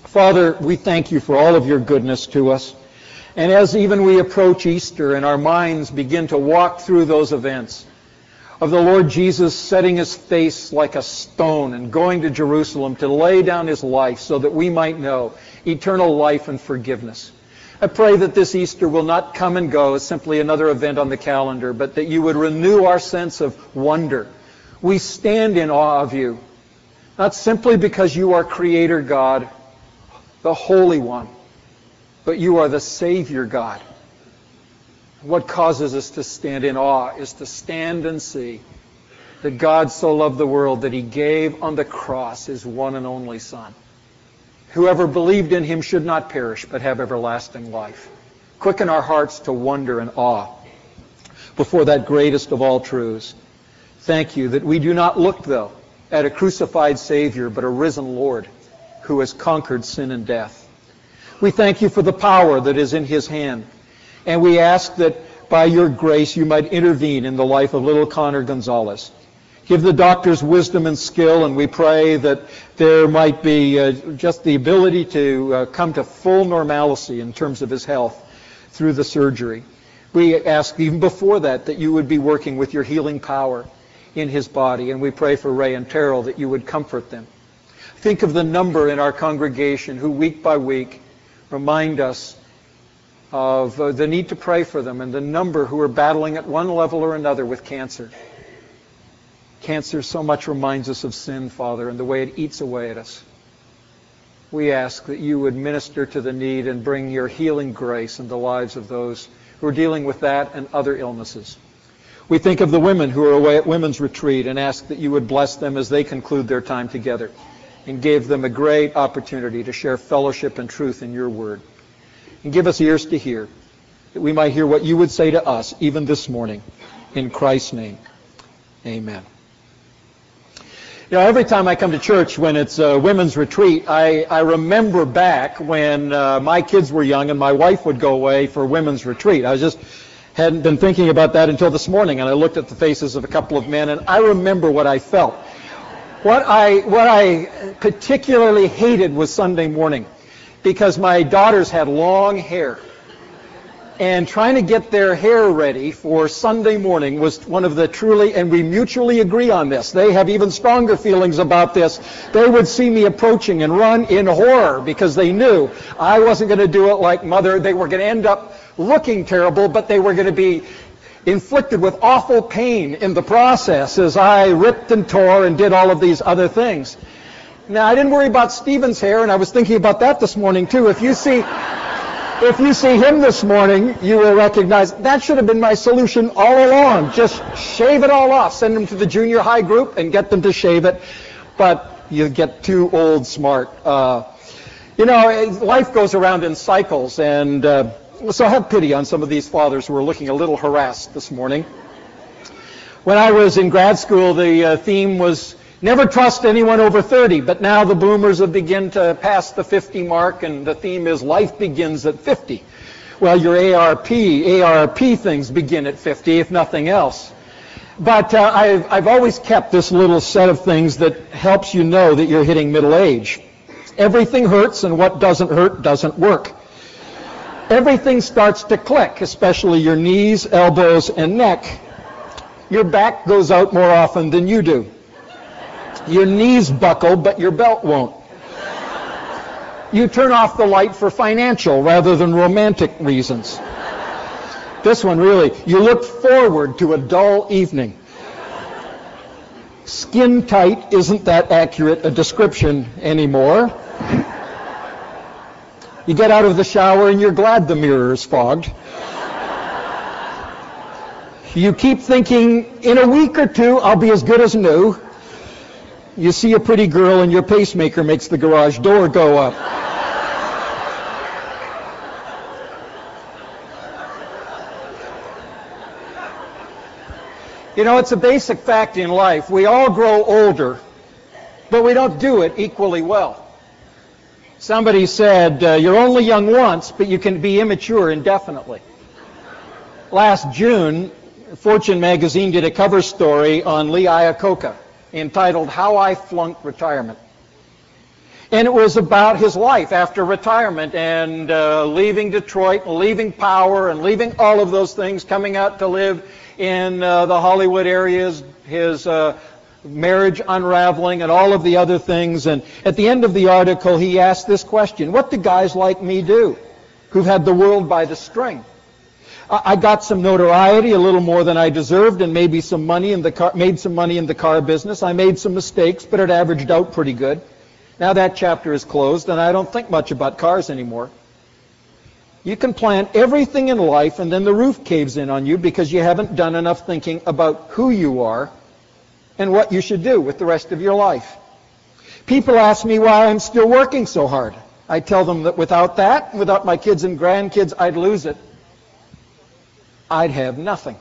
Father, we thank you for all of your goodness to us. And as even we approach Easter and our minds begin to walk through those events of the Lord Jesus setting his face like a stone and going to Jerusalem to lay down his life so that we might know eternal life and forgiveness, I pray that this Easter will not come and go as simply another event on the calendar, but that you would renew our sense of wonder. We stand in awe of you, not simply because you are Creator God, the Holy One, but you are the Savior God. What causes us to stand in awe is to stand and see that God so loved the world that he gave on the cross his one and only Son. Whoever believed in him should not perish, but have everlasting life. Quicken our hearts to wonder and awe before that greatest of all truths. Thank you that we do not look, though, at a crucified Savior, but a risen Lord who has conquered sin and death. We thank you for the power that is in his hand. And we ask that by your grace you might intervene in the life of little Connor Gonzalez. Give the doctors wisdom and skill, and we pray that there might be just the ability to come to full normalcy in terms of his health through the surgery. We ask even before that you would be working with your healing power in his body, and we pray for Ray and Terrell that you would comfort them. Think of the number in our congregation who week by week remind us of the need to pray for them, and the number who are battling at one level or another with cancer. Cancer so much reminds us of sin, Father, and the way it eats away at us. We ask that you would minister to the need and bring your healing grace in the lives of those who are dealing with that and other illnesses. We think of the women who are away at women's retreat and ask that you would bless them as they conclude their time together and give them a great opportunity to share fellowship and truth in your word. And give us ears to hear, that we might hear what you would say to us even this morning. In Christ's name, amen. You know, every time I come to church when it's a women's retreat, I remember back when my kids were young and my wife would go away for women's retreat. I just hadn't been thinking about that until this morning, and I looked at the faces of a couple of men, and I remember what I felt. What I particularly hated was Sunday morning, because my daughters had long hair. And trying to get their hair ready for Sunday morning was one of the truly, and we mutually agree on this. They have even stronger feelings about this. They would see me approaching and run in horror because they knew I wasn't going to do it like Mother. They were going to end up looking terrible, but they were going to be inflicted with awful pain in the process as I ripped and tore and did all of these other things. Now, I didn't worry about Stephen's hair, and I was thinking about that this morning, too. If you see him this morning, you will recognize that should have been my solution all along. Just shave it all off. Send them to the junior high group and get them to shave it. But you get too old smart. Life goes around in cycles, and so have pity on some of these fathers who are looking a little harassed this morning. When I was in grad school, the theme was never trust anyone over 30, but now the boomers have begun to pass the 50 mark, and the theme is life begins at 50. Well, your ARP things begin at 50, if nothing else. But I've always kept this little set of things that helps you know that you're hitting middle age. Everything hurts, and what doesn't hurt doesn't work. Everything starts to click, especially your knees, elbows, and neck. Your back goes out more often than you do. Your knees buckle, but your belt won't. You turn off the light for financial rather than romantic reasons. This one really, you look forward to a dull evening. Skin tight isn't that accurate a description anymore. You get out of the shower and you're glad the mirror is fogged. You keep thinking, in a week or two, I'll be as good as new. You see a pretty girl and your pacemaker makes the garage door go up. You know, it's a basic fact in life. We all grow older, but we don't do it equally well. Somebody said, you're only young once, but you can be immature indefinitely. Last June, Fortune magazine did a cover story on Lee Iacocca entitled How I Flunked Retirement. And it was about his life after retirement and leaving Detroit, leaving power, and leaving all of those things, coming out to live in the Hollywood areas, his marriage unraveling, and all of the other things. And at the end of the article, he asked this question: what do guys like me do who've had the world by the string? I got some notoriety, a little more than I deserved, and maybe some money in the car, made some money in the car business. I made some mistakes, but it averaged out pretty good. Now that chapter is closed, and I don't think much about cars anymore. You can plan everything in life, and then the roof caves in on you because you haven't done enough thinking about who you are and what you should do with the rest of your life. People ask me why I'm still working so hard. I tell them that without that, without my kids and grandkids, I'd lose it. I'd have nothing.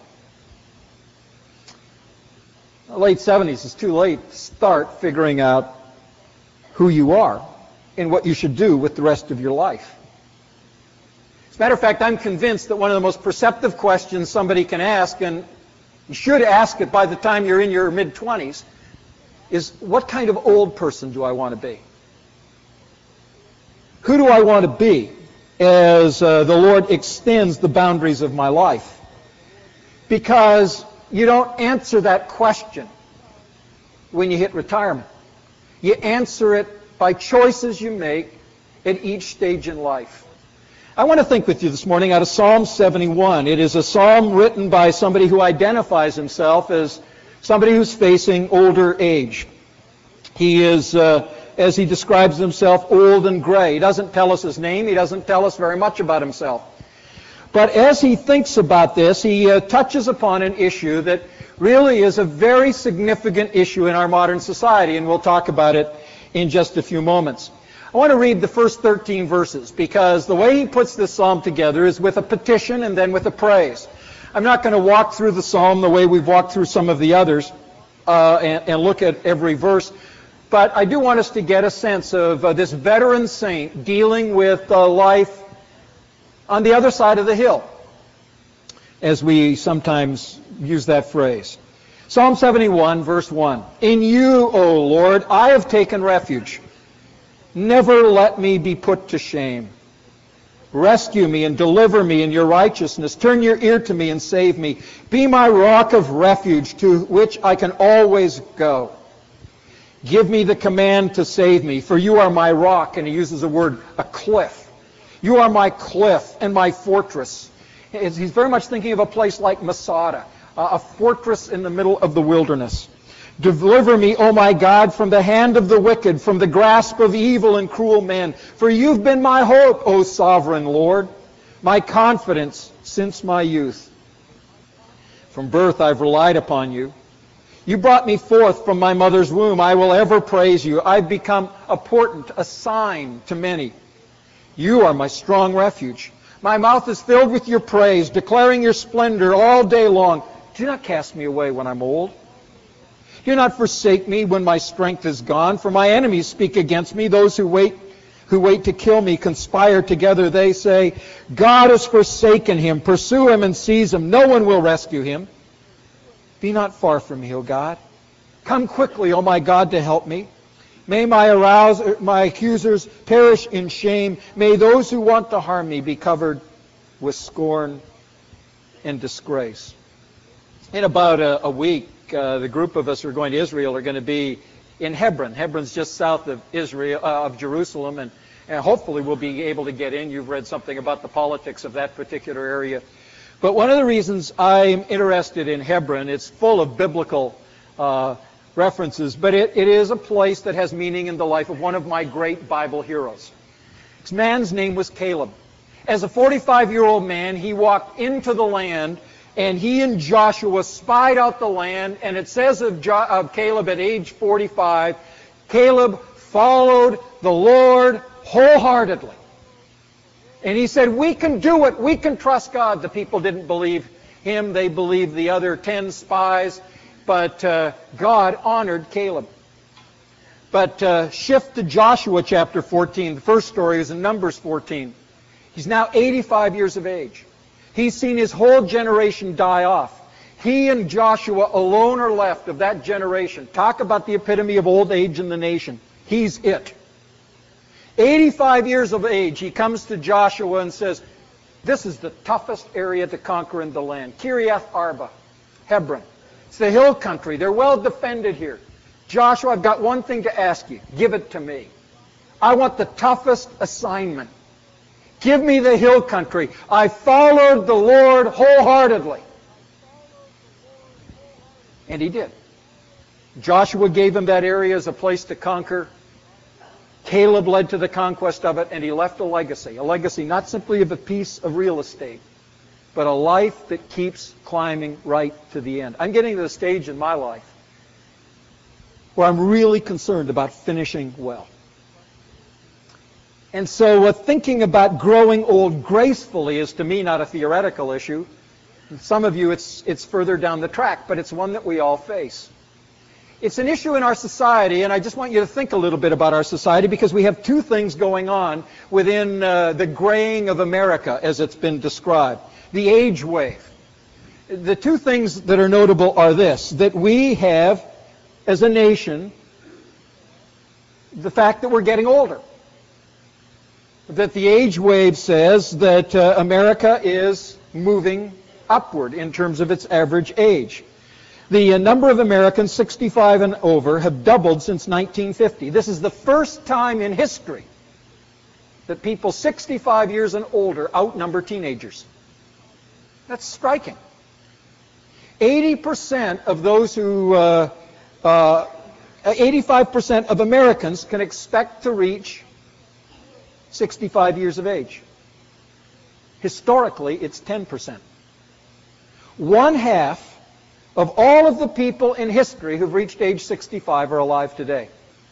The late 70s is too late to start figuring out who you are and what you should do with the rest of your life. As a matter of fact, I'm convinced that one of the most perceptive questions somebody can ask, and you should ask it by the time you're in your mid-20s, is what kind of old person do I want to be? Who do I want to be as the Lord extends the boundaries of my life? Because you don't answer that question when you hit retirement. You answer it by choices you make at each stage in life. I want to think with you this morning out of Psalm 71. It is a psalm written by somebody who identifies himself as somebody who's facing older age. He is, as he describes himself, old and gray. He doesn't tell us his name. He doesn't tell us very much about himself. But as he thinks about this, he touches upon an issue that really is a very significant issue in our modern society, and we'll talk about it in just a few moments. I want to read the first 13 verses because the way he puts this psalm together is with a petition and then with a praise. I'm not going to walk through the psalm the way we've walked through some of the others and look at every verse, but I do want us to get a sense of this veteran saint dealing with life on the other side of the hill, as we sometimes use that phrase. Psalm 71, verse 1. In you, O Lord, I have taken refuge. Never let me be put to shame. Rescue me and deliver me in your righteousness. Turn your ear to me and save me. Be my rock of refuge to which I can always go. Give me the command to save me, for you are my rock. And he uses the word, a cliff. You are my cliff and my fortress. He's very much thinking of a place like Masada, a fortress in the middle of the wilderness. Deliver me, O my God, from the hand of the wicked, from the grasp of evil and cruel men. For you've been my hope, O sovereign Lord, my confidence since my youth. From birth I've relied upon you. You brought me forth from my mother's womb. I will ever praise you. I've become a portent, a sign to many. You are my strong refuge. My mouth is filled with your praise, declaring your splendor all day long. Do not cast me away when I'm old. Do not forsake me when my strength is gone, for my enemies speak against me. Those who wait to kill me conspire together. They say, God has forsaken him. Pursue him and seize him. No one will rescue him. Be not far from me, O God. Come quickly, O my God, to help me. May my accusers perish in shame. May those who want to harm me be covered with scorn and disgrace. In about a week, the group of us who are going to Israel are going to be in Hebron. Hebron's just south of Jerusalem, and hopefully we'll be able to get in. You've read something about the politics of that particular area. But one of the reasons I'm interested in Hebron, it's full of biblical references, but it is a place that has meaning in the life of one of my great Bible heroes. This man's name was Caleb. As a 45-year-old man, he walked into the land, and he and Joshua spied out the land, and it says of Caleb at age 45, Caleb followed the Lord wholeheartedly. And he said, we can do it. We can trust God. The people didn't believe him. They believed the other 10 spies. But God honored Caleb. But shift to Joshua chapter 14. The first story is in Numbers 14. He's now 85 years of age. He's seen his whole generation die off. He and Joshua alone are left of that generation. Talk about the epitome of old age in the nation. He's it. 85 years of age, he comes to Joshua and says, this is the toughest area to conquer in the land. Kiriath Arba, Hebron. It's the hill country. They're well defended here. Joshua, I've got one thing to ask you. Give it to me. I want the toughest assignment. Give me the hill country. I followed the Lord wholeheartedly. And he did. Joshua gave him that area as a place to conquer. Caleb led to the conquest of it, and he left a legacy not simply of a piece of real estate, but a life that keeps climbing right to the end. I'm getting to the stage in my life where I'm really concerned about finishing well. And so thinking about growing old gracefully is, to me, not a theoretical issue. Some of you, it's further down the track, but it's one that we all face. It's an issue in our society, and I just want you to think a little bit about our society, because we have two things going on within the graying of America, as it's been described. The age wave. The two things that are notable are this, that we have, as a nation, the fact that we're getting older. That the age wave says that America is moving upward in terms of its average age. The number of Americans 65 and over have doubled since 1950. This is the first time in history that people 65 years and older outnumber teenagers. That's striking. 80% of those who, 85% of Americans can expect to reach 65 years of age. Historically, it's 10%. One half of all of the people in history who've reached age 65 are alive today.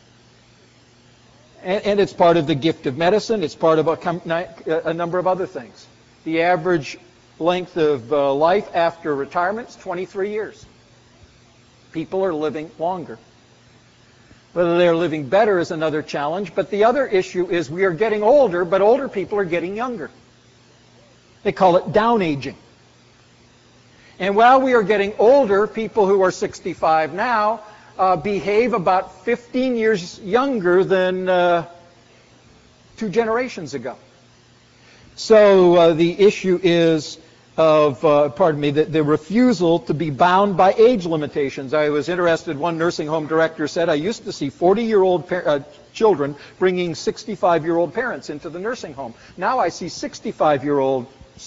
And it's part of the gift of medicine. It's part of a number of other things. The average length of life after retirement is 23 years. People are living longer. Whether they're living better is another challenge, but the other issue is we are getting older, but older people are getting younger. They call it down aging. And while we are getting older, people who are 65 now behave about 15 years younger than 2 generations ago. So the issue is of, the refusal to be bound by age limitations. I was interested, one nursing home director said, I used to see 40-year-old children bringing 65-year-old parents into the nursing home. Now I see 65-year-old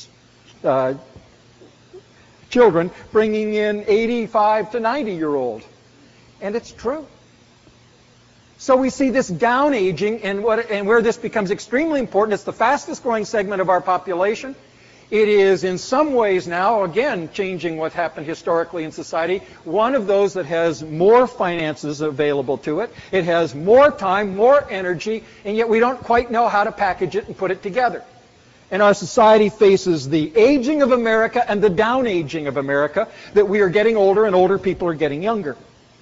children bringing in 85 to 90-year-old. And it's true. So we see this down aging, and where this becomes extremely important, it's the fastest growing segment of our population. It is in some ways now, again, changing what happened historically in society, one of those that has more finances available to it. It has more time, more energy, and yet we don't quite know how to package it and put it together. And our society faces the aging of America and the down aging of America, that we are getting older and older people are getting younger.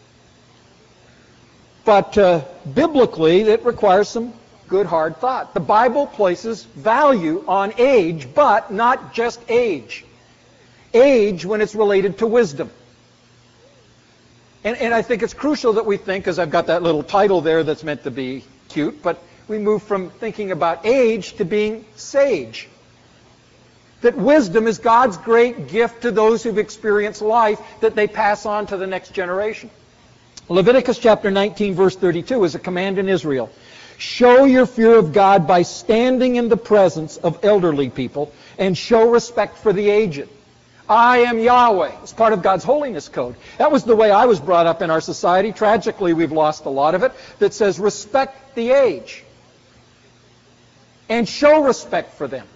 But biblically, it requires some good hard thought. The Bible places value on age, but not just age. Age when it's related to wisdom. And I think it's crucial that we think, because I've got that little title there that's meant to be cute, but we move from thinking about age to being sage. That wisdom is God's great gift to those who've experienced life that they pass on to the next generation. Leviticus chapter 19, verse 32 is a command in Israel. Show your fear of God by standing in the presence of elderly people and show respect for the aged. I am Yahweh. It's part of God's holiness code. That was the way I was brought up in our society. Tragically, we've lost a lot of it. That says respect the age and show respect for them.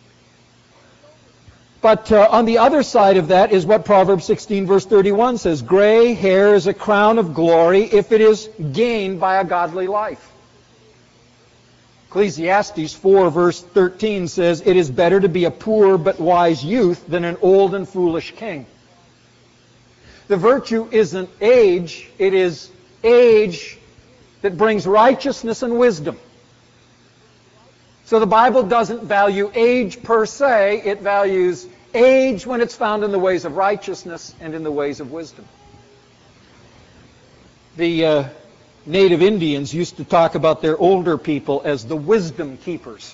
But on the other side of that is what Proverbs 16, verse 31 says. Gray hair is a crown of glory if it is gained by a godly life. Ecclesiastes 4, verse 13 says, it is better to be a poor but wise youth than an old and foolish king. The virtue isn't age, it is age that brings righteousness and wisdom. So the Bible doesn't value age per se, it values age when it's found in the ways of righteousness and in the ways of wisdom. The Native Indians used to talk about their older people as the wisdom keepers.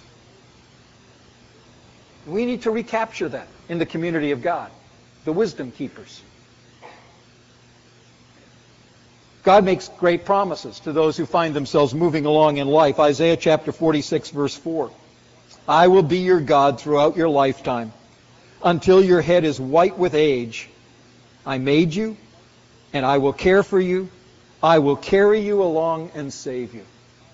We need to recapture that in the community of God, the wisdom keepers. God makes great promises to those who find themselves moving along in life. Isaiah chapter 46, verse 4. I will be your God throughout your lifetime, until your head is white with age. I made you, and I will care for you. I will carry you along and save you.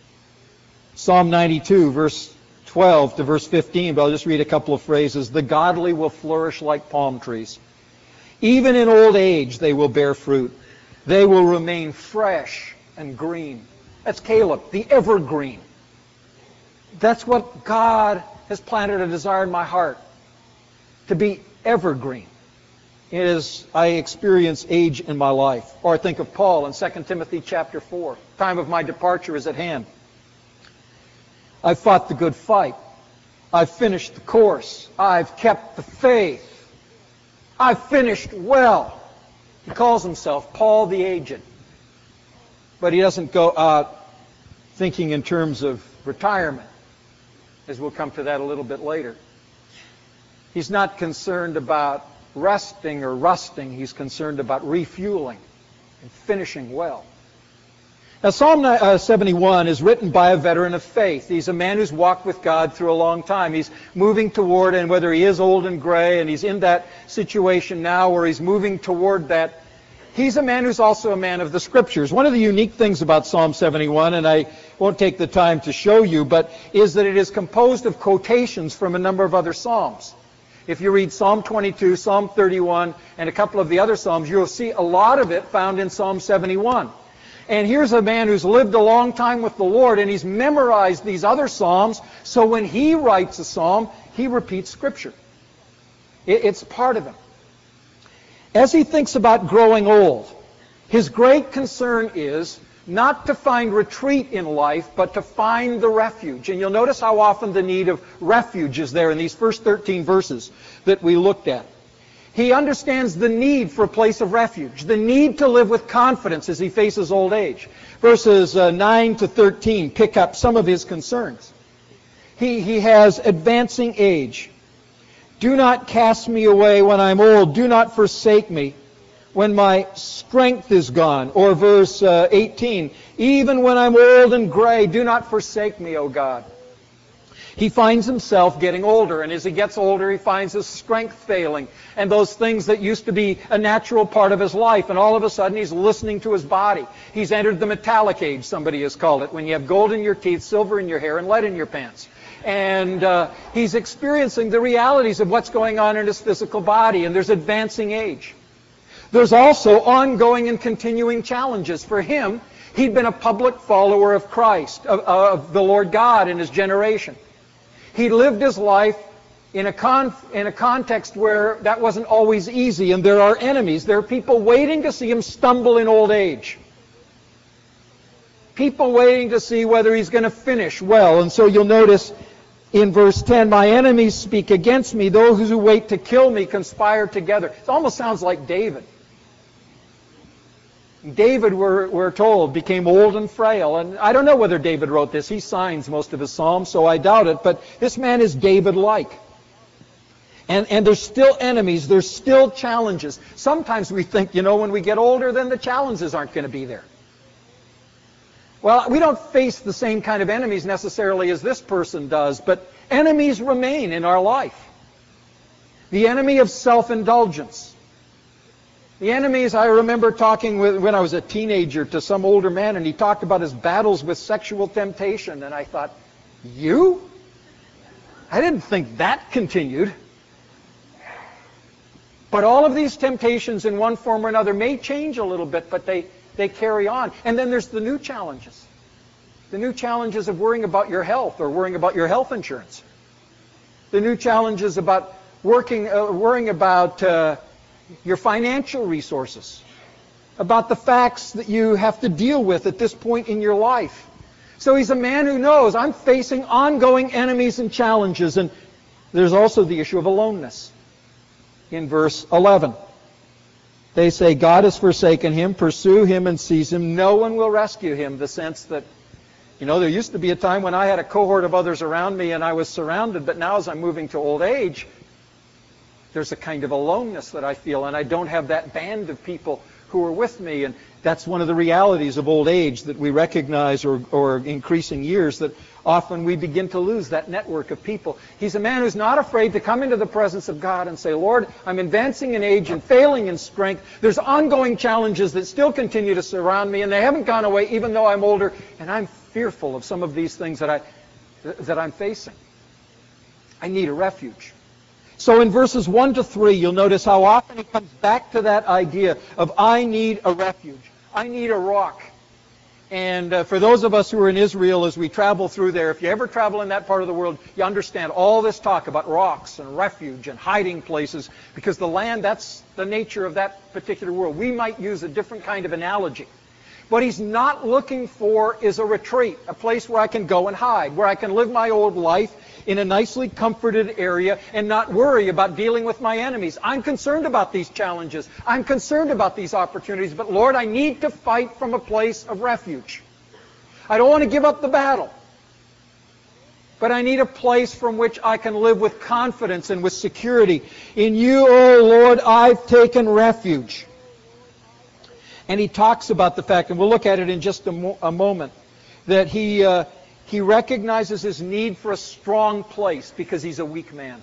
Psalm 92, verse 12 to verse 15, but I'll just read a couple of phrases. The godly will flourish like palm trees. Even in old age they will bear fruit. They will remain fresh and green. That's Caleb, the evergreen. That's what God has planted a desire in my heart, to be evergreen as I experience age in my life. Or I think of Paul in 2 Timothy chapter 4. Time of my departure is at hand. I've fought the good fight. I've finished the course. I've kept the faith. I've finished well. He calls himself Paul the Aged. But he doesn't go out thinking in terms of retirement, as we'll come to that a little bit later. He's not concerned about resting or rusting. He's concerned about refueling and finishing well. Now, Psalm 71 is written by a veteran of faith. He's a man who's walked with God through a long time. He's moving toward, and whether he is old and gray, and he's in that situation now where he's moving toward that, he's a man who's also a man of the Scriptures. One of the unique things about Psalm 71, and I won't take the time to show you, but is that it is composed of quotations from a number of other Psalms. If you read Psalm 22, Psalm 31, and a couple of the other Psalms, you'll see a lot of it found in Psalm 71. And here's a man who's lived a long time with the Lord, and he's memorized these other Psalms, so when he writes a Psalm, he repeats Scripture. It's part of him. As he thinks about growing old, his great concern is not to find retreat in life, but to find the refuge. And you'll notice how often the need of refuge is there in these first 13 verses that we looked at. He understands the need for a place of refuge, the need to live with confidence as he faces old age. Verses 9 to 13 pick up some of his concerns. He has advancing age. Do not cast me away when I'm old. Do not forsake me when my strength is gone. Or verse 18, even when I'm old and gray, do not forsake me, O God. He finds himself getting older, and as he gets older, he finds his strength failing, and those things that used to be a natural part of his life, and all of a sudden he's listening to his body. He's entered the metallic age, somebody has called it, when you have gold in your teeth, silver in your hair, and lead in your pants. And he's experiencing the realities of what's going on in his physical body, and there's advancing age. There's also ongoing and continuing challenges. For him, he'd been a public follower of Christ, of the Lord God in his generation. He lived his life in a context where that wasn't always easy, and there are enemies. There are people waiting to see him stumble in old age. People waiting to see whether he's going to finish well. And so you'll notice in verse 10, my enemies speak against me. Those who wait to kill me conspire together. It almost sounds like David. David, we're told, became old and frail. And I don't know whether David wrote this. He signs most of his Psalms, so I doubt it. But this man is David-like. And there's still enemies. There's still challenges. Sometimes we think, when we get older, then the challenges aren't going to be there. Well, we don't face the same kind of enemies necessarily as this person does, but enemies remain in our life. The enemy of self-indulgence. The enemies, I remember talking when I was a teenager to some older man, and he talked about his battles with sexual temptation, and I thought, you? I didn't think that continued. But all of these temptations in one form or another may change a little bit, but they carry on. And then there's the new challenges. The new challenges of worrying about your health or worrying about your health insurance. The new challenges about worrying about your financial resources, about the facts that you have to deal with at this point in your life. So he's a man who knows, I'm facing ongoing enemies and challenges. And there's also the issue of aloneness in verse 11. They say, God has forsaken him, pursue him and seize him. No one will rescue him. The sense that, there used to be a time when I had a cohort of others around me and I was surrounded, but now as I'm moving to old age, there's a kind of aloneness that I feel, and I don't have that band of people who are with me. And that's one of the realities of old age that we recognize, or increasing years, that often we begin to lose that network of people. He's a man who's not afraid to come into the presence of God and say, Lord, I'm advancing in age and failing in strength. There's ongoing challenges that still continue to surround me, and they haven't gone away even though I'm older, and I'm fearful of some of these things that I'm facing. I need a refuge. So in verses 1 to 3, you'll notice how often he comes back to that idea of I need a refuge. I need a rock. And for those of us who are in Israel, as we travel through there, if you ever travel in that part of the world, you understand all this talk about rocks and refuge and hiding places, because the land, that's the nature of that particular world. We might use a different kind of analogy. What he's not looking for is a retreat, a place where I can go and hide, where I can live my old life in a nicely comforted area and not worry about dealing with my enemies. I'm concerned about these challenges. I'm concerned about these opportunities. But Lord, I need to fight from a place of refuge. I don't want to give up the battle. But I need a place from which I can live with confidence and with security. In you, O Lord, I've taken refuge. And he talks about the fact, and we'll look at it in just a moment, that he recognizes his need for a strong place because he's a weak man.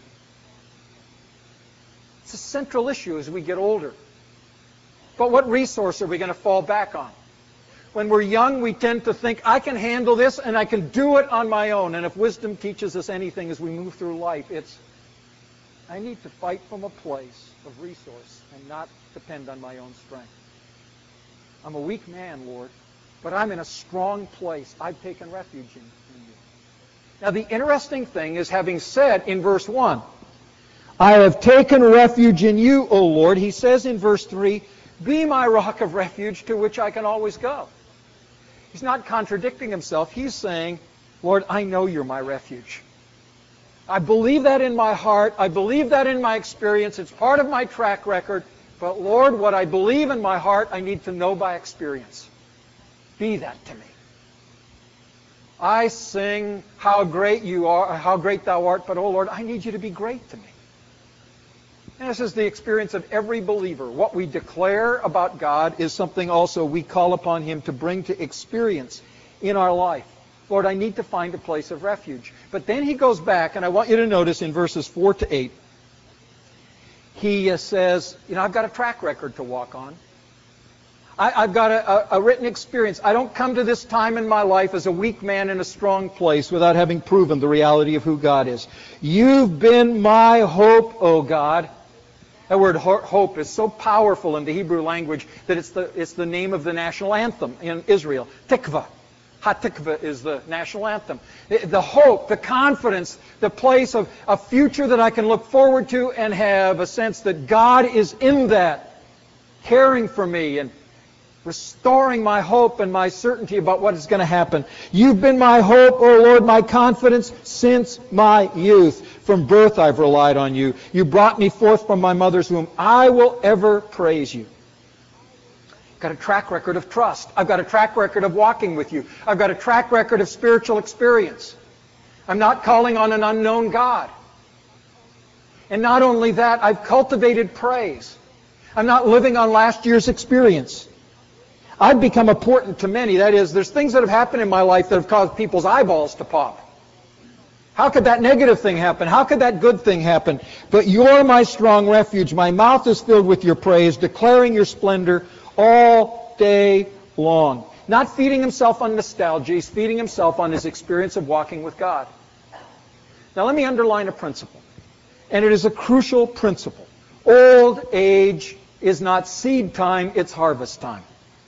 It's a central issue as we get older. But what resource are we going to fall back on? When we're young, we tend to think, I can handle this and I can do it on my own. And if wisdom teaches us anything as we move through life, it's, I need to fight from a place of resource and not depend on my own strength. I'm a weak man, Lord, but I'm in a strong place. I've taken refuge in you. Now, the interesting thing is, having said in verse 1, I have taken refuge in you, O Lord, he says in verse 3, be my rock of refuge to which I can always go. He's not contradicting himself. He's saying, Lord, I know you're my refuge. I believe that in my heart. I believe that in my experience. It's part of my track record. But Lord, what I believe in my heart, I need to know by experience. Be that to me. I sing how great you are, how great thou art, but oh Lord, I need you to be great to me. And this is the experience of every believer. What we declare about God is something also we call upon him to bring to experience in our life. Lord, I need to find a place of refuge. But then he goes back, and I want you to notice in verses 4 to 8, he says, I've got a track record to walk on. I've got a written experience. I don't come to this time in my life as a weak man in a strong place without having proven the reality of who God is. You've been my hope, O God. That word hope is so powerful in the Hebrew language that it's the name of the national anthem in Israel. Tikva. HaTikva is the national anthem. The hope, the confidence, the place of a future that I can look forward to and have a sense that God is in that, caring for me and restoring my hope and my certainty about what is going to happen. You've been my hope, O Lord, my confidence since my youth. From birth I've relied on you. You brought me forth from my mother's womb. I will ever praise you. I've got a track record of trust. I've got a track record of walking with you. I've got a track record of spiritual experience. I'm not calling on an unknown God. And not only that, I've cultivated praise. I'm not living on last year's experience. I've become important to many. That is, there's things that have happened in my life that have caused people's eyeballs to pop. How could that negative thing happen? How could that good thing happen? But you're my strong refuge. My mouth is filled with your praise, declaring your splendor all day long. Not feeding himself on nostalgia. He's feeding himself on his experience of walking with God. Now let me underline a principle. And it is a crucial principle. Old age is not seed time, it's harvest time.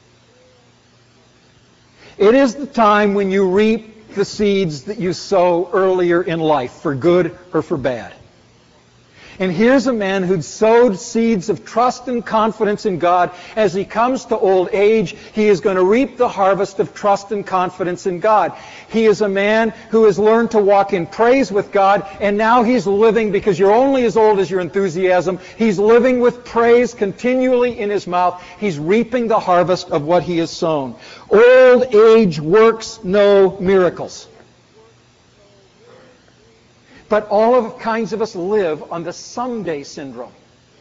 It is the time when you reap the seeds that you sow earlier in life, for good or for bad. And here's a man who'd sowed seeds of trust and confidence in God. As he comes to old age, he is going to reap the harvest of trust and confidence in God. He is a man who has learned to walk in praise with God, and now he's living, because you're only as old as your enthusiasm, he's living with praise continually in his mouth. He's reaping the harvest of what he has sown. Old age works no miracles. But all kinds of us live on the someday syndrome.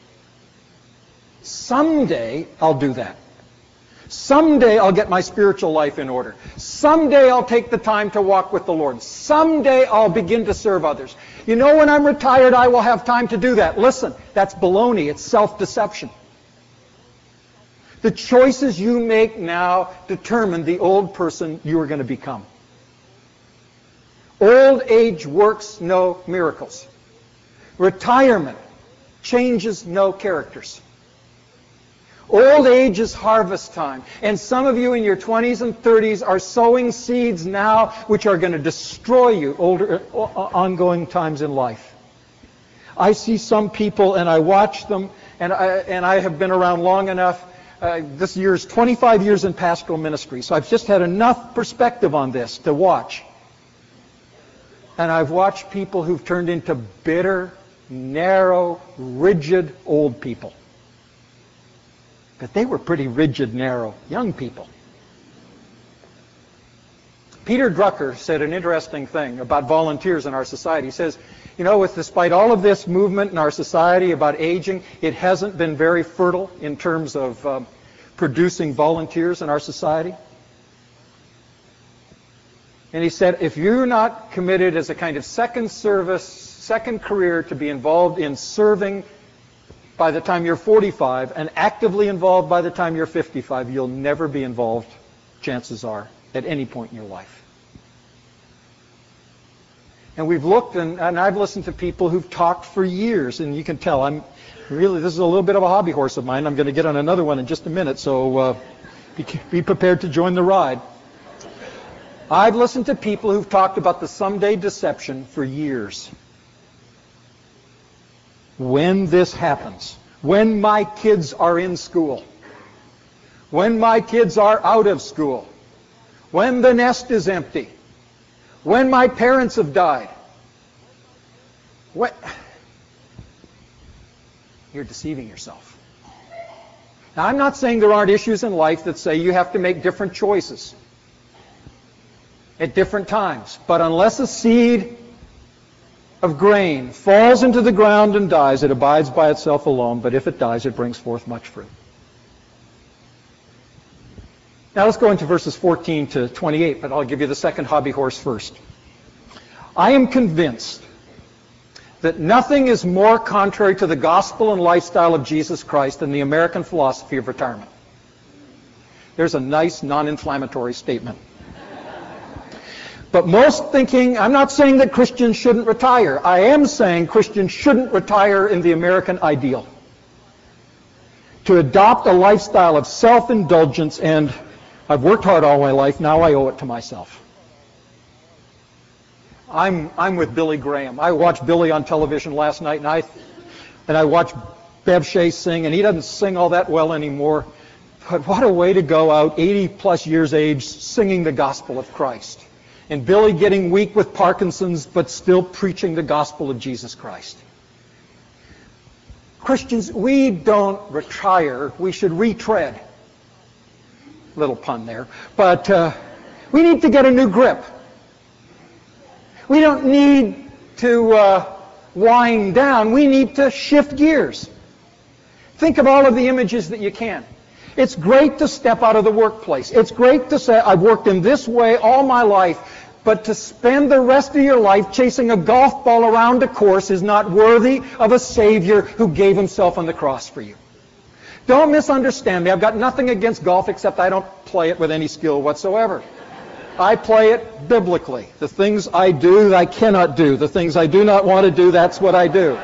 Someday I'll do that. Someday I'll get my spiritual life in order. Someday I'll take the time to walk with the Lord. Someday I'll begin to serve others. You know, when I'm retired, I will have time to do that. Listen, that's baloney. It's self-deception. The choices you make now determine the old person you are going to become. Old age works no miracles. Retirement changes no characters. Old age is harvest time. And some of you in your 20s and 30s are sowing seeds now which are going to destroy you ongoing times in life. I see some people and I watch them, and I have been around long enough. This year is 25 years in pastoral ministry, so I've just had enough perspective on this to watch. And I've watched people who've turned into bitter, narrow, rigid old people. But they were pretty rigid, narrow young people. Peter Drucker said an interesting thing about volunteers in our society. He says, you know, despite all of this movement in our society about aging, it hasn't been very fertile in terms of producing volunteers in our society. And he said, if you're not committed as a kind of second service, second career to be involved in serving by the time you're 45 and actively involved by the time you're 55, you'll never be involved, chances are, at any point in your life. And we've looked, and I've listened to people who've talked for years, and you can tell this is a little bit of a hobby horse of mine. I'm going to get on another one in just a minute, so be prepared to join the ride. I've listened to people who've talked about the someday deception for years. When this happens, when my kids are in school, when my kids are out of school, when the nest is empty, when my parents have died, you're deceiving yourself. Now, I'm not saying there aren't issues in life that say you have to make different choices at different times. But unless a seed of grain falls into the ground and dies, it abides by itself alone. But if it dies, it brings forth much fruit. Now let's go into verses 14 to 28, but I'll give you the second hobby horse first. I am convinced that nothing is more contrary to the gospel and lifestyle of Jesus Christ than the American philosophy of retirement. There's a nice non-inflammatory statement. But most thinking, I'm not saying that Christians shouldn't retire. I am saying Christians shouldn't retire in the American ideal. To adopt a lifestyle of self-indulgence, and I've worked hard all my life, now I owe it to myself. I'm with Billy Graham. I watched Billy on television last night, and I watched Bev Shea sing, and he doesn't sing all that well anymore. But what a way to go out, 80-plus years age, singing the gospel of Christ. And Billy getting weak with Parkinson's, but still preaching the gospel of Jesus Christ. Christians, we don't retire. We should retread. Little pun there. But we need to get a new grip. We don't need to wind down. We need to shift gears. Think of all of the images that you can. It's great to step out of the workplace. It's great to say, I've worked in this way all my life, but to spend the rest of your life chasing a golf ball around a course is not worthy of a Savior who gave himself on the cross for you. Don't misunderstand me. I've got nothing against golf except I don't play it with any skill whatsoever. I play it biblically. The things I do, I cannot do. The things I do not want to do, that's what I do.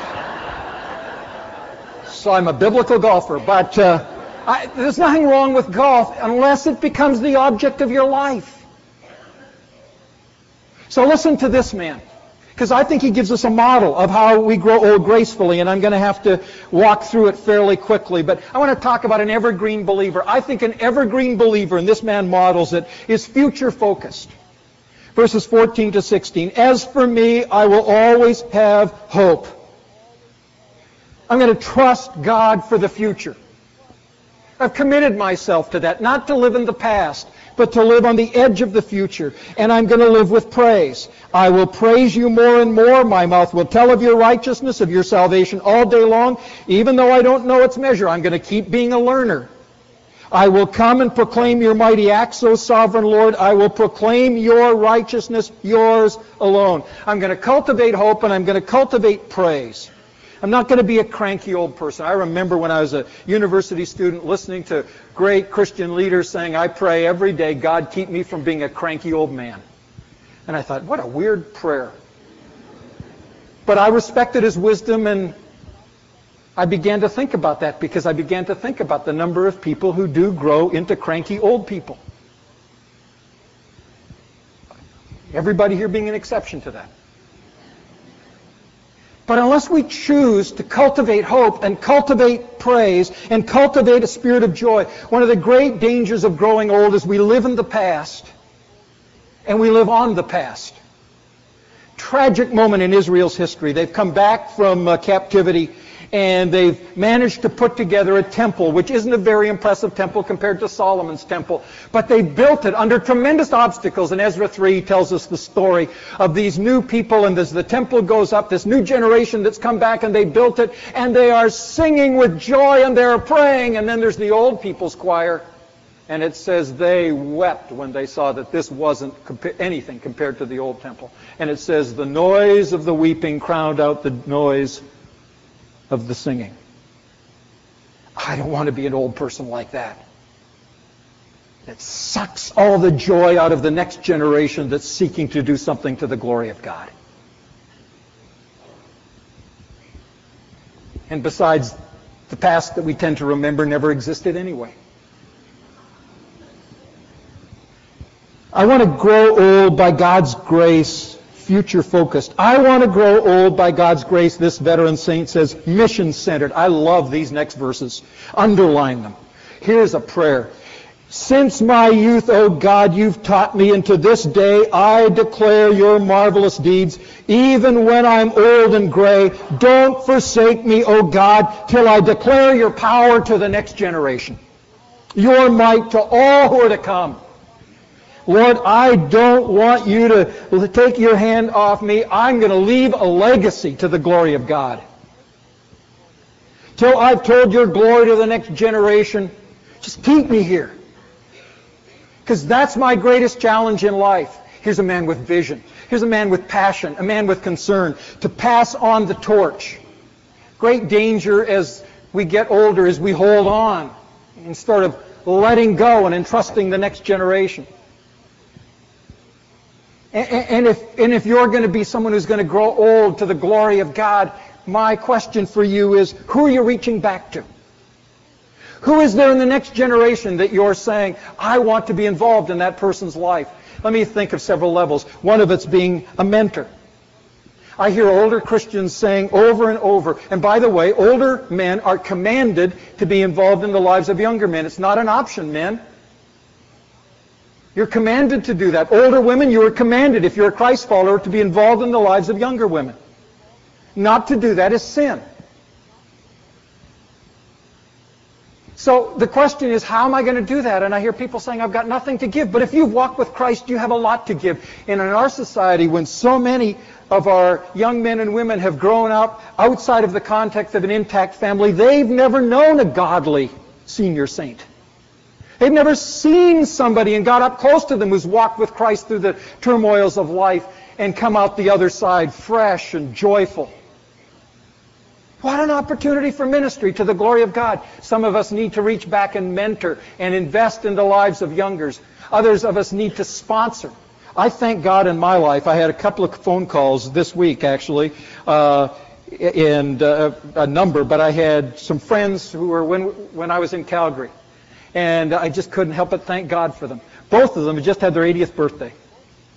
So I'm a biblical golfer, but there's nothing wrong with golf unless it becomes the object of your life. So listen to this man. Because I think he gives us a model of how we grow old gracefully, and I'm going to have to walk through it fairly quickly. But I want to talk about an evergreen believer. I think an evergreen believer, and this man models it, is future-focused. Verses 14 to 16. As for me, I will always have hope. I'm going to trust God for the future. I've committed myself to that, not to live in the past, but to live on the edge of the future. And I'm going to live with praise. I will praise you more and more. My mouth will tell of your righteousness, of your salvation all day long. Even though I don't know its measure, I'm going to keep being a learner. I will come and proclaim your mighty acts, O sovereign Lord. I will proclaim your righteousness, yours alone. I'm going to cultivate hope, and I'm going to cultivate praise. I'm not going to be a cranky old person. I remember when I was a university student listening to great Christian leaders saying, I pray every day, God, keep me from being a cranky old man. And I thought, what a weird prayer. But I respected his wisdom, and I began to think about that because I began to think about the number of people who do grow into cranky old people. Everybody here being an exception to that. But unless we choose to cultivate hope and cultivate praise and cultivate a spirit of joy, one of the great dangers of growing old is we live in the past and we live on the past. Tragic moment in Israel's history. They've come back from captivity, and they've managed to put together a temple, which isn't a very impressive temple compared to Solomon's temple, but they built it under tremendous obstacles. And Ezra 3 tells us the story of these new people, and as the temple goes up, this new generation that's come back, and they built it, and they are singing with joy, and they're praying, and then there's the old people's choir, and it says they wept when they saw that this wasn't anything compared to the old temple. And it says the noise of the weeping crowned out the noise of the singing. I don't want to be an old person like that. That sucks all the joy out of the next generation that's seeking to do something to the glory of God. And besides, the past that we tend to remember never existed anyway. I want to grow old by God's grace, future-focused. I want to grow old by God's grace, this veteran saint says, mission-centered. I love these next verses. Underline them. Here's a prayer. Since my youth, O God, you've taught me, and to this day I declare your marvelous deeds. Even when I'm old and gray, don't forsake me, O God, till I declare your power to the next generation, your might to all who are to come. Lord, I don't want you to take your hand off me. I'm going to leave a legacy to the glory of God. Till I've told your glory to the next generation, just keep me here. Because that's my greatest challenge in life. Here's a man with vision. Here's a man with passion, a man with concern, to pass on the torch. Great danger as we get older is we hold on instead of letting go and entrusting the next generation. And if you're going to be someone who's going to grow old to the glory of God, my question for you is, who are you reaching back to? Who is there in the next generation that you're saying, I want to be involved in that person's life? Let me think of several levels. One of it's being a mentor. I hear older Christians saying over and over, and by the way, older men are commanded to be involved in the lives of younger men. It's not an option, men. You're commanded to do that. Older women, you are commanded, if you're a Christ follower, to be involved in the lives of younger women. Not to do that is sin. So the question is, how am I going to do that? And I hear people saying, I've got nothing to give. But if you've walked with Christ, you have a lot to give. And in our society, when so many of our young men and women have grown up outside of the context of an intact family, they've never known a godly senior saint. They've never seen somebody and got up close to them who's walked with Christ through the turmoils of life and come out the other side fresh and joyful. What an opportunity for ministry to the glory of God. Some of us need to reach back and mentor and invest in the lives of youngers. Others of us need to sponsor. I thank God in my life. I had a couple of phone calls this week, actually, and a number, but I had some friends who were when I was in Calgary. And I just couldn't help but thank God for them. Both of them had just had their 80th birthday.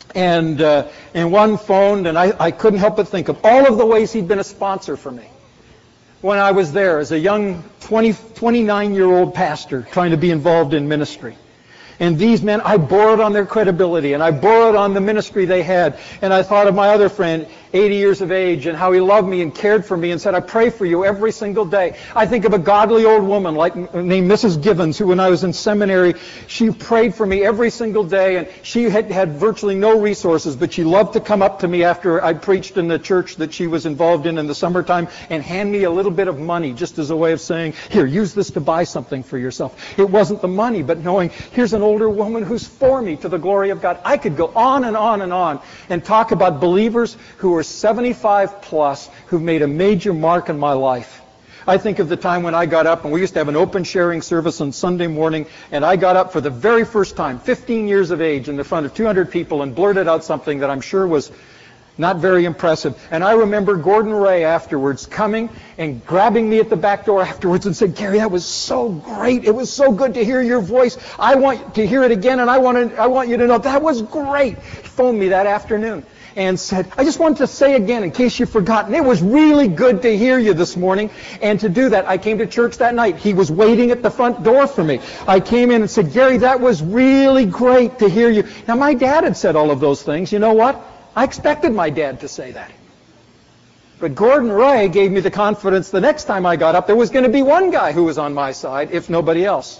And one phoned, and I couldn't help but think of all of the ways he'd been a sponsor for me when I was there as a young 29-year-old pastor trying to be involved in ministry. And these men, I borrowed on their credibility, and I borrowed on the ministry they had. And I thought of my other friend, 80 years of age, and how he loved me and cared for me and said, I pray for you every single day. I think of a godly old woman named Mrs. Givens, who when I was in seminary, she prayed for me every single day, and she had virtually no resources, but she loved to come up to me after I preached in the church that she was involved in the summertime and hand me a little bit of money just as a way of saying, here, use this to buy something for yourself. It wasn't the money, but knowing, here's an older woman who's for me to the glory of God. I could go on and on and on and talk about believers who are 75 plus who've made a major mark in my life. I think of the time when I got up, and we used to have an open sharing service on Sunday morning, and I got up for the very first time, 15 years of age, in the front of 200 people and blurted out something that I'm sure was not very impressive. And I remember Gordon Ray afterwards coming and grabbing me at the back door afterwards and said, Gary, that was so great. It was so good to hear your voice. I want to hear it again, and I want you to know that was great. He phoned me that afternoon and said, I just wanted to say again, in case you've forgotten, it was really good to hear you this morning. And to do that, I came to church that night. He was waiting at the front door for me. I came in and said, Gary, that was really great to hear you. Now, my dad had said all of those things. You know what? I expected my dad to say that. But Gordon Ray gave me the confidence the next time I got up there was going to be one guy who was on my side, if nobody else.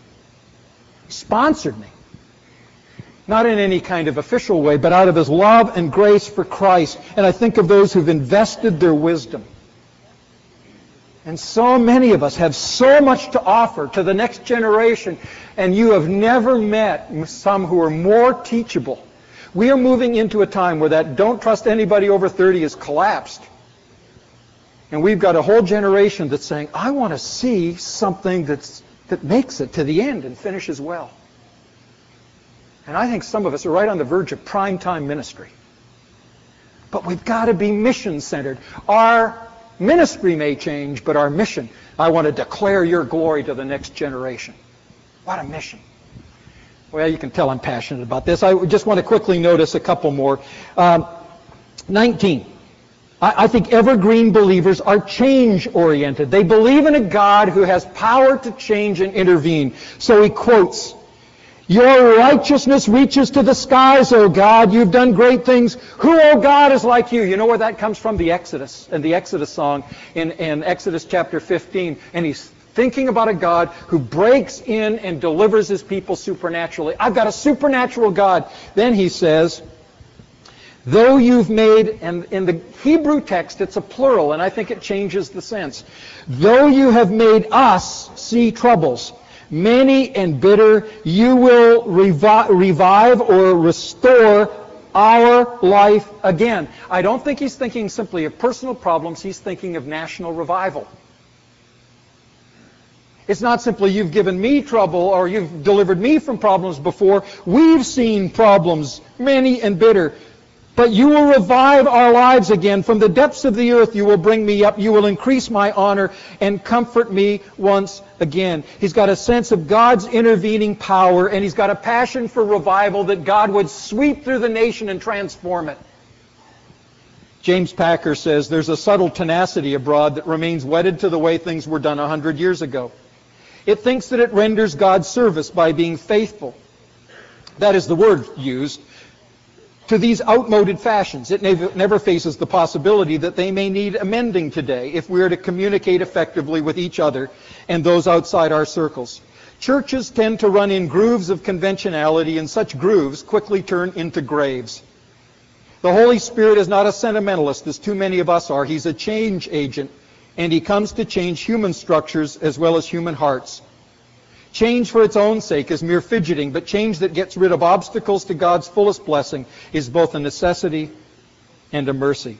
He sponsored me. Not in any kind of official way, but out of his love and grace for Christ. And I think of those who've invested their wisdom. And so many of us have so much to offer to the next generation, and you have never met some who are more teachable. We are moving into a time where that don't trust anybody over 30 has collapsed. And we've got a whole generation that's saying, I want to see something that makes it to the end and finishes well. And I think some of us are right on the verge of prime time ministry. But we've got to be mission-centered. Our ministry may change, but our mission, I want to declare your glory to the next generation. What a mission. Well, you can tell I'm passionate about this. I just want to quickly notice a couple more. 19. I think evergreen believers are change-oriented. They believe in a God who has power to change and intervene. So he quotes, your righteousness reaches to the skies, O God. You've done great things. Who, O God, is like you? You know where that comes from? The Exodus, and the Exodus song in Exodus chapter 15. And he's thinking about a God who breaks in and delivers his people supernaturally. I've got a supernatural God. Then he says, though you've made, and in the Hebrew text it's a plural, and I think it changes the sense. Though you have made us see troubles, many and bitter, you will revive or restore our life again. I don't think he's thinking simply of personal problems. He's thinking of national revival. It's not simply you've given me trouble or you've delivered me from problems before. We've seen problems, many and bitter. But you will revive our lives again. From the depths of the earth you will bring me up. You will increase my honor and comfort me once again. He's got a sense of God's intervening power, and he's got a passion for revival, that God would sweep through the nation and transform it. James Packer says there's a subtle tenacity abroad that remains wedded to the way things were done 100 years ago. It thinks that it renders God service by being faithful. That is the word used. To these outmoded fashions. It never faces the possibility that they may need amending today if we are to communicate effectively with each other and those outside our circles. Churches tend to run in grooves of conventionality, and such grooves quickly turn into graves. The Holy Spirit is not a sentimentalist, as too many of us are. He's a change agent, and he comes to change human structures as well as human hearts. Change for its own sake is mere fidgeting, but change that gets rid of obstacles to God's fullest blessing is both a necessity and a mercy.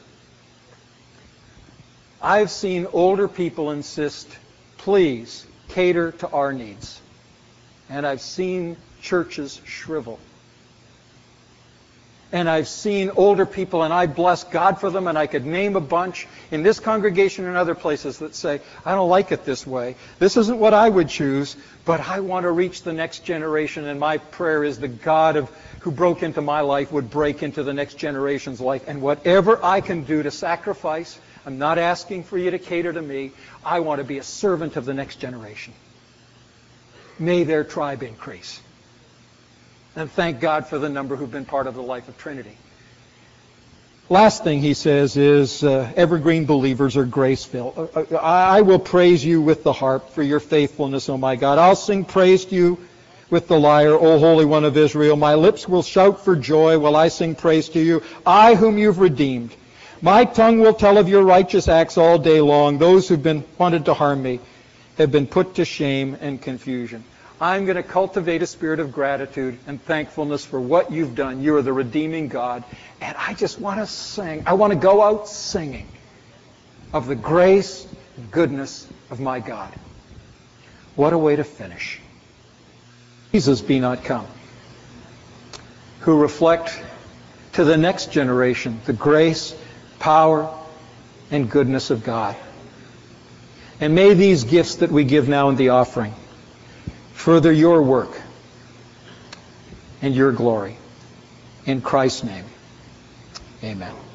I've seen older people insist, please cater to our needs. And I've seen churches shrivel. And I've seen older people, and I bless God for them, and I could name a bunch in this congregation and other places that say, I don't like it this way. This isn't what I would choose, but I want to reach the next generation, and my prayer is the God who broke into my life would break into the next generation's life. And whatever I can do to sacrifice, I'm not asking for you to cater to me. I want to be a servant of the next generation. May their tribe increase. And thank God for the number who've been part of the life of Trinity. Last thing he says is, evergreen believers are grace-filled. I will praise you with the harp for your faithfulness, O my God. I'll sing praise to you with the lyre, O Holy One of Israel. My lips will shout for joy while I sing praise to you, I whom you've redeemed. My tongue will tell of your righteous acts all day long. Those who've wanted to harm me have been put to shame and confusion. I'm going to cultivate a spirit of gratitude and thankfulness for what you've done. You are the redeeming God. And I just want to sing. I want to go out singing of the grace and goodness of my God. What a way to finish. Jesus be not come, who reflect to the next generation the grace, power, and goodness of God. And may these gifts that we give now in the offering further your work and your glory. In Christ's name, amen.